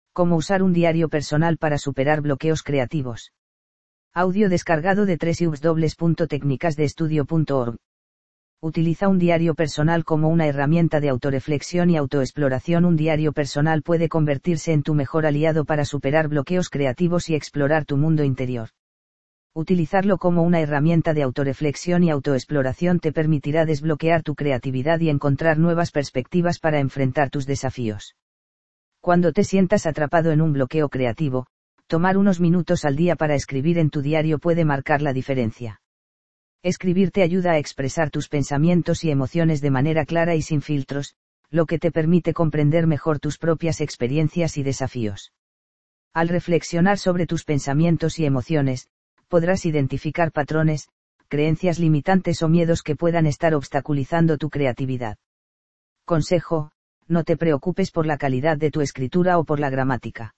Cómo usar un diario personal para superar bloqueos creativos. Audio descargado de www.tecnicasdeestudio.org. Utiliza un diario personal como una herramienta de autorreflexión y autoexploración. Un diario personal puede convertirse en tu mejor aliado para superar bloqueos creativos y explorar tu mundo interior. Utilizarlo como una herramienta de autorreflexión y autoexploración te permitirá desbloquear tu creatividad y encontrar nuevas perspectivas para enfrentar tus desafíos. Cuando te sientas atrapado en un bloqueo creativo, tomar unos minutos al día para escribir en tu diario puede marcar la diferencia. Escribir te ayuda a expresar tus pensamientos y emociones de manera clara y sin filtros, lo que te permite comprender mejor tus propias experiencias y desafíos. Al reflexionar sobre tus pensamientos y emociones, podrás identificar patrones, creencias limitantes o miedos que puedan estar obstaculizando tu creatividad. Consejo: no te preocupes por la calidad de tu escritura o por la gramática.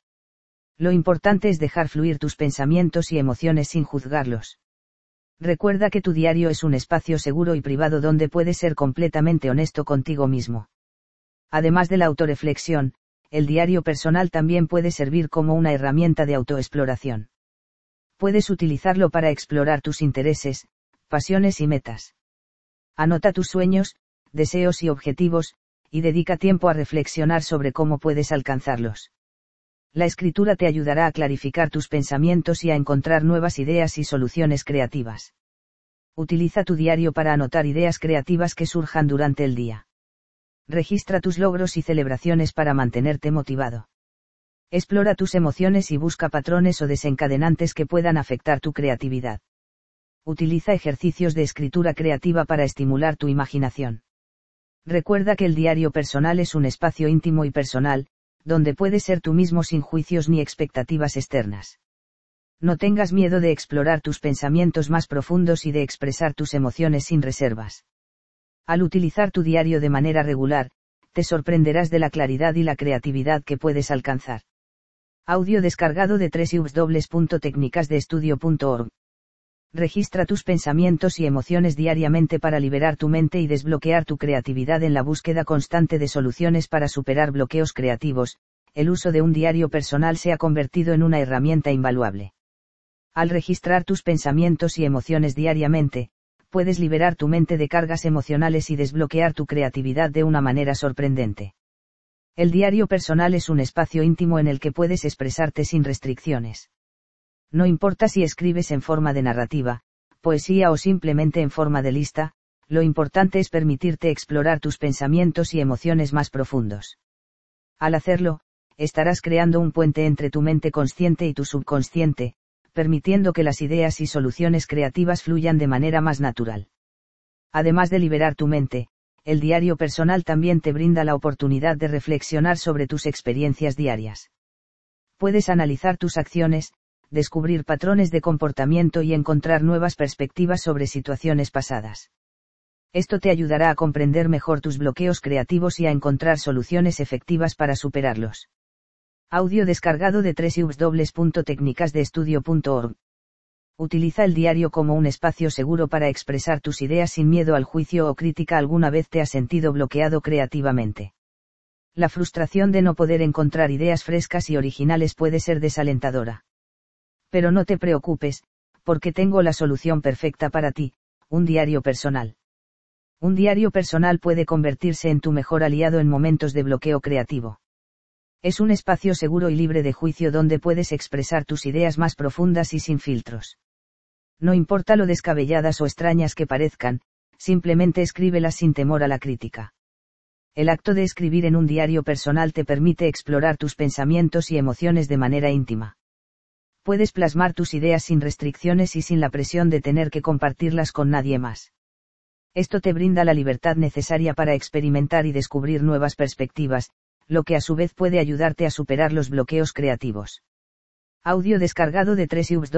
Lo importante es dejar fluir tus pensamientos y emociones sin juzgarlos. Recuerda que tu diario es un espacio seguro y privado donde puedes ser completamente honesto contigo mismo. Además de la autorreflexión, el diario personal también puede servir como una herramienta de autoexploración. Puedes utilizarlo para explorar tus intereses, pasiones y metas. Anota tus sueños, deseos y objetivos, y dedica tiempo a reflexionar sobre cómo puedes alcanzarlos. La escritura te ayudará a clarificar tus pensamientos y a encontrar nuevas ideas y soluciones creativas. Utiliza tu diario para anotar ideas creativas que surjan durante el día. Registra tus logros y celebraciones para mantenerte motivado. Explora tus emociones y busca patrones o desencadenantes que puedan afectar tu creatividad. Utiliza ejercicios de escritura creativa para estimular tu imaginación. Recuerda que el diario personal es un espacio íntimo y personal, donde puedes ser tú mismo sin juicios ni expectativas externas. No tengas miedo de explorar tus pensamientos más profundos y de expresar tus emociones sin reservas. Al utilizar tu diario de manera regular, te sorprenderás de la claridad y la creatividad que puedes alcanzar. Audio descargado de www.tecnicasdeestudio.org. Registra tus pensamientos y emociones diariamente para liberar tu mente y desbloquear tu creatividad en la búsqueda constante de soluciones para superar bloqueos creativos. El uso de un diario personal se ha convertido en una herramienta invaluable. Al registrar tus pensamientos y emociones diariamente, puedes liberar tu mente de cargas emocionales y desbloquear tu creatividad de una manera sorprendente. El diario personal es un espacio íntimo en el que puedes expresarte sin restricciones. No importa si escribes en forma de narrativa, poesía o simplemente en forma de lista, lo importante es permitirte explorar tus pensamientos y emociones más profundos. Al hacerlo, estarás creando un puente entre tu mente consciente y tu subconsciente, permitiendo que las ideas y soluciones creativas fluyan de manera más natural. Además de liberar tu mente, el diario personal también te brinda la oportunidad de reflexionar sobre tus experiencias diarias. Puedes analizar tus acciones, descubrir patrones de comportamiento y encontrar nuevas perspectivas sobre situaciones pasadas. Esto te ayudará a comprender mejor tus bloqueos creativos y a encontrar soluciones efectivas para superarlos. Audio descargado de www.tecnicasdeestudio.org. Utiliza el diario como un espacio seguro para expresar tus ideas sin miedo al juicio o crítica. ¿Alguna vez te has sentido bloqueado creativamente? La frustración de no poder encontrar ideas frescas y originales puede ser desalentadora. Pero no te preocupes, porque tengo la solución perfecta para ti: un diario personal. Un diario personal puede convertirse en tu mejor aliado en momentos de bloqueo creativo. Es un espacio seguro y libre de juicio donde puedes expresar tus ideas más profundas y sin filtros. No importa lo descabelladas o extrañas que parezcan, simplemente escríbelas sin temor a la crítica. El acto de escribir en un diario personal te permite explorar tus pensamientos y emociones de manera íntima. Puedes plasmar tus ideas sin restricciones y sin la presión de tener que compartirlas con nadie más. Esto te brinda la libertad necesaria para experimentar y descubrir nuevas perspectivas, lo que a su vez puede ayudarte a superar los bloqueos creativos. Audio descargado de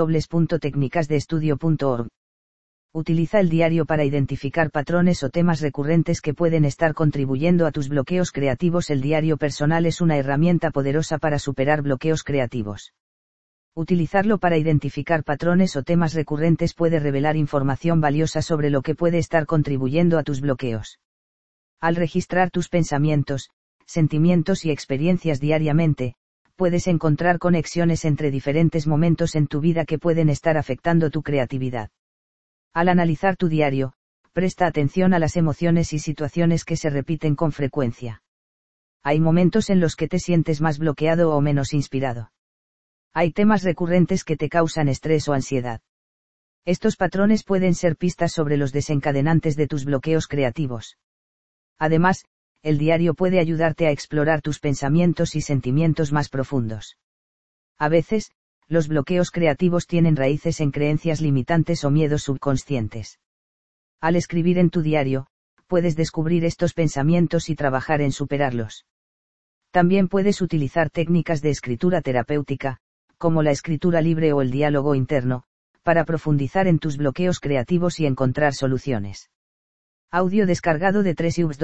www.tecnicasdeestudio.org. Utiliza el diario para identificar patrones o temas recurrentes que pueden estar contribuyendo a tus bloqueos creativos. El diario personal es una herramienta poderosa para superar bloqueos creativos. Utilizarlo para identificar patrones o temas recurrentes puede revelar información valiosa sobre lo que puede estar contribuyendo a tus bloqueos. Al registrar tus pensamientos, sentimientos y experiencias diariamente, puedes encontrar conexiones entre diferentes momentos en tu vida que pueden estar afectando tu creatividad. Al analizar tu diario, presta atención a las emociones y situaciones que se repiten con frecuencia. Hay momentos en los que te sientes más bloqueado o menos inspirado. Hay temas recurrentes que te causan estrés o ansiedad. Estos patrones pueden ser pistas sobre los desencadenantes de tus bloqueos creativos. Además, el diario puede ayudarte a explorar tus pensamientos y sentimientos más profundos. A veces, los bloqueos creativos tienen raíces en creencias limitantes o miedos subconscientes. Al escribir en tu diario, puedes descubrir estos pensamientos y trabajar en superarlos. También puedes utilizar técnicas de escritura terapéutica, como la escritura libre o el diálogo interno, para profundizar en tus bloqueos creativos y encontrar soluciones. Audio descargado de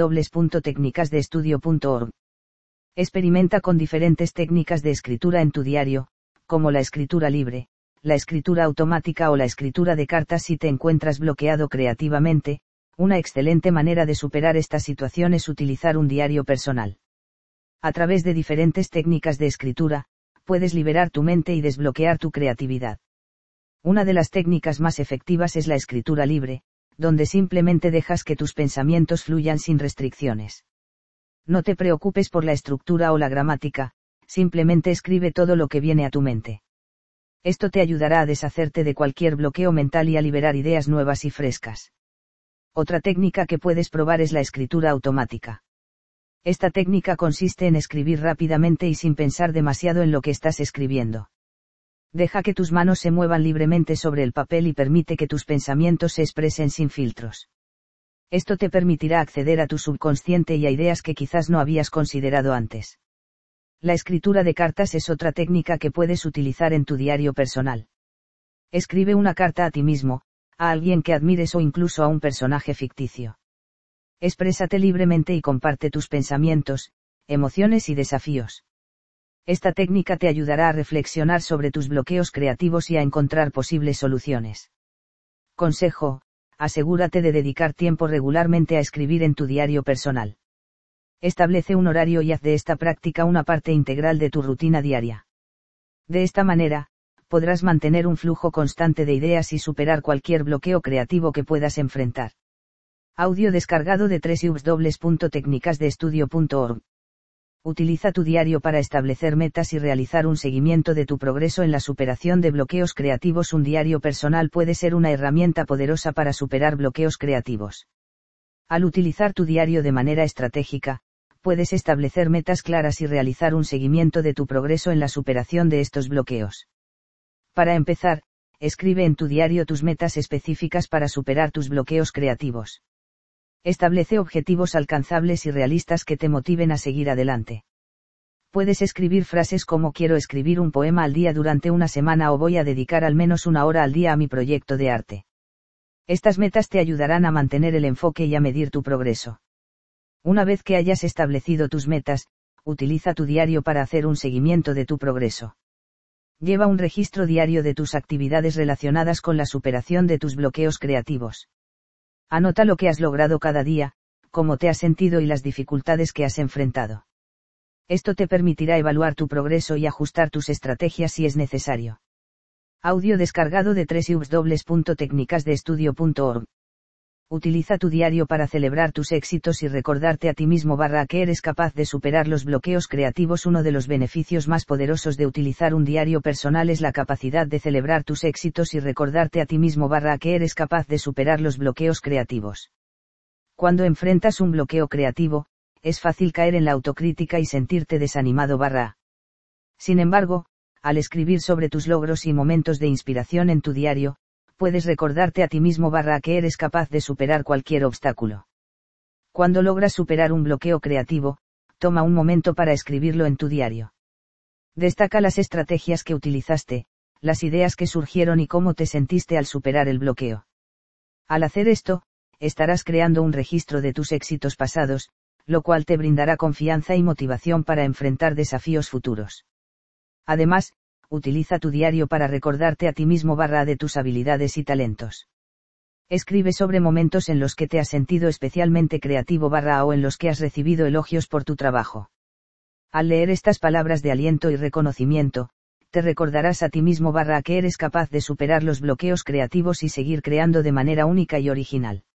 www.tecnicasdeestudio.org. Experimenta con diferentes técnicas de escritura en tu diario, como la escritura libre, la escritura automática o la escritura de cartas si te encuentras bloqueado creativamente. Una excelente manera de superar esta situación es utilizar un diario personal. A través de diferentes técnicas de escritura, puedes liberar tu mente y desbloquear tu creatividad. Una de las técnicas más efectivas es la escritura libre, donde simplemente dejas que tus pensamientos fluyan sin restricciones. No te preocupes por la estructura o la gramática, simplemente escribe todo lo que viene a tu mente. Esto te ayudará a deshacerte de cualquier bloqueo mental y a liberar ideas nuevas y frescas. Otra técnica que puedes probar es la escritura automática. Esta técnica consiste en escribir rápidamente y sin pensar demasiado en lo que estás escribiendo. Deja que tus manos se muevan libremente sobre el papel y permite que tus pensamientos se expresen sin filtros. Esto te permitirá acceder a tu subconsciente y a ideas que quizás no habías considerado antes. La escritura de cartas es otra técnica que puedes utilizar en tu diario personal. Escribe una carta a ti mismo, a alguien que admires o incluso a un personaje ficticio. Exprésate libremente y comparte tus pensamientos, emociones y desafíos. Esta técnica te ayudará a reflexionar sobre tus bloqueos creativos y a encontrar posibles soluciones. Consejo: asegúrate de dedicar tiempo regularmente a escribir en tu diario personal. Establece un horario y haz de esta práctica una parte integral de tu rutina diaria. De esta manera, podrás mantener un flujo constante de ideas y superar cualquier bloqueo creativo que puedas enfrentar. Audio descargado de www.tecnicasdeestudio.org. Utiliza tu diario para establecer metas y realizar un seguimiento de tu progreso en la superación de bloqueos creativos. Un diario personal puede ser una herramienta poderosa para superar bloqueos creativos. Al utilizar tu diario de manera estratégica, puedes establecer metas claras y realizar un seguimiento de tu progreso en la superación de estos bloqueos. Para empezar, escribe en tu diario tus metas específicas para superar tus bloqueos creativos. Establece objetivos alcanzables y realistas que te motiven a seguir adelante. Puedes escribir frases como quiero escribir un poema al día durante una semana o voy a dedicar al menos una hora al día a mi proyecto de arte. Estas metas te ayudarán a mantener el enfoque y a medir tu progreso. Una vez que hayas establecido tus metas, utiliza tu diario para hacer un seguimiento de tu progreso. Lleva un registro diario de tus actividades relacionadas con la superación de tus bloqueos creativos. Anota lo que has logrado cada día, cómo te has sentido y las dificultades que has enfrentado. Esto te permitirá evaluar tu progreso y ajustar tus estrategias si es necesario. Audio descargado de www.tecnicasdeestudio.org. Utiliza tu diario para celebrar tus éxitos y recordarte a ti mismo que eres capaz de superar los bloqueos creativos. Uno de los beneficios más poderosos de utilizar un diario personal es la capacidad de celebrar tus éxitos y recordarte a ti mismo que eres capaz de superar los bloqueos creativos. Cuando enfrentas un bloqueo creativo, es fácil caer en la autocrítica y sentirte desanimado. Sin embargo, al escribir sobre tus logros y momentos de inspiración en tu diario, puedes recordarte a ti mismo que eres capaz de superar cualquier obstáculo. Cuando logras superar un bloqueo creativo, toma un momento para escribirlo en tu diario. Destaca las estrategias que utilizaste, las ideas que surgieron y cómo te sentiste al superar el bloqueo. Al hacer esto, estarás creando un registro de tus éxitos pasados, lo cual te brindará confianza y motivación para enfrentar desafíos futuros. Además, utiliza tu diario para recordarte a ti mismo de tus habilidades y talentos. Escribe sobre momentos en los que te has sentido especialmente creativo o en los que has recibido elogios por tu trabajo. Al leer estas palabras de aliento y reconocimiento, te recordarás a ti mismo a que eres capaz de superar los bloqueos creativos y seguir creando de manera única y original.